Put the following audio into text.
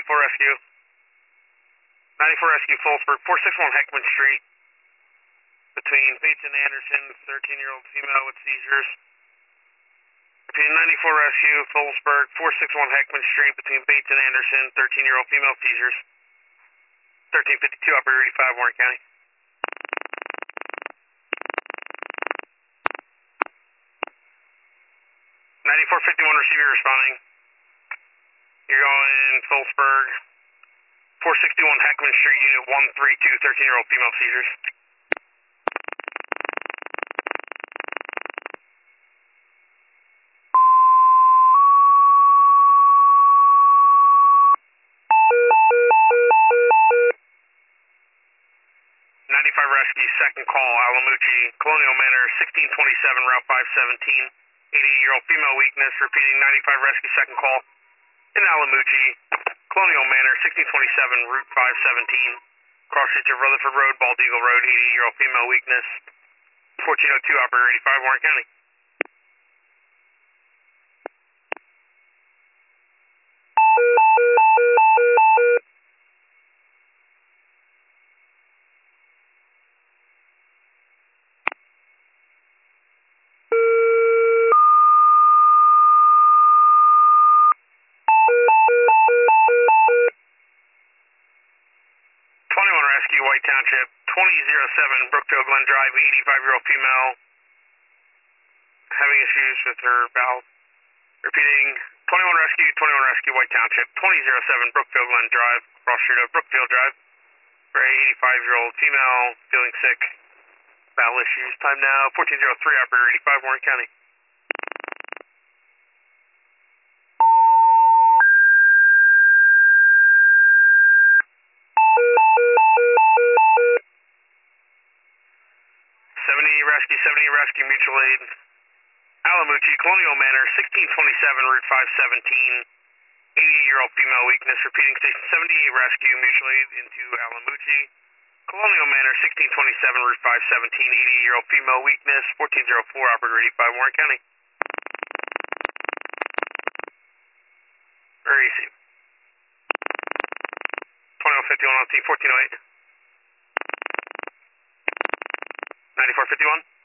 94 Rescue. 94 Rescue, Phillipsburg, 461 Heckman Street. Between Bates and Anderson, 13-year-old female with seizures. Between 94 Rescue, Phillipsburg, 461 Heckman Street. Between Bates and Anderson, 13-year-old female seizures. 1352, Operator 85, Warren County. 9451, receiver responding. You're going Phillipsburg, 461 Heckman Street, Unit 132, 13-year-old female seizures. Rescue, second call, Alamucci, Colonial Manor, 1627, Route 517, 88-year-old female weakness, repeating 95 Rescue, second call, in Alamucci, Colonial Manor, 1627, Route 517, cross streets of Rutherford Road, Bald Eagle Road, 88-year-old female weakness, 1402, Operator 85, Warren County. White Township, 2007 Brookfield Glen Drive, 85-year-old female, having issues with her bowel. Repeating, 21 Rescue, White Township, 2007 Brookfield Glen Drive, cross street of Brookfield Drive, for a 85-year-old female, feeling sick, bowel issues. Time now, 1403, Operator 85, Warren County. 70 Rescue, Mutual Aid, Alamucci, Colonial Manor, 1627, Route 517, 88-year-old female weakness, repeating station 78 Rescue, Mutual Aid into Alamucci, Colonial Manor, 1627, Route 517, 88-year-old female weakness, 1404, Operator 85, Warren County. Very easy. 2151 on scene, 1408. 9451.